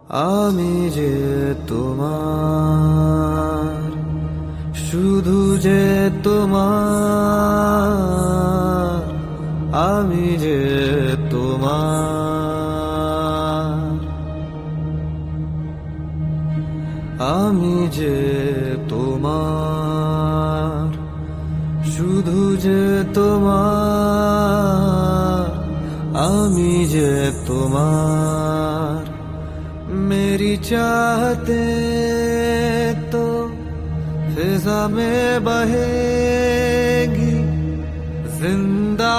আমি যে তোমার, শুধু যে তোমার, আমি যে তোমার, আমি যে তোমার, শুধু যে তোমার, আমি যে তোমার। मेरी चाहते तो फिजा में बहेगी, जिंदा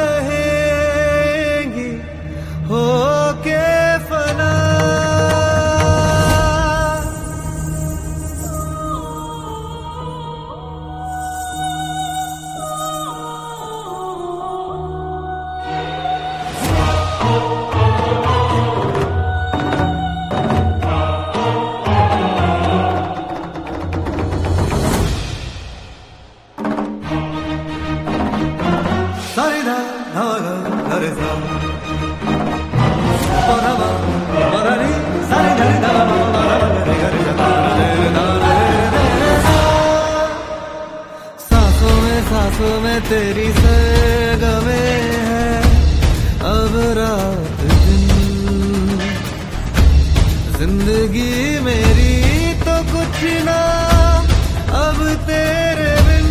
रहेगी होके फना। सांसों में तेरी सरगमे है अब रात दिन, जिंदगी मेरी तो कुछ ना अब तेरे बिन।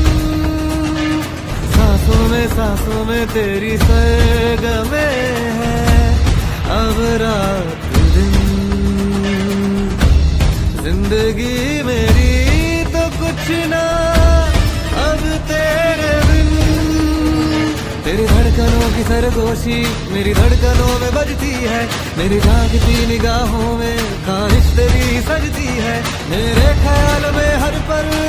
सांसों में तेरी सरगमे है अब रात दिन, जिंदगी मेरी तो कुछ ना अब तेरे बिन। तेरी धड़कनों की सरगोशी मेरी धड़कनों में बजती है, मेरी जागती निगाहों में ख्वाहिश तेरी सजती है। मेरे ख्याल में हर पल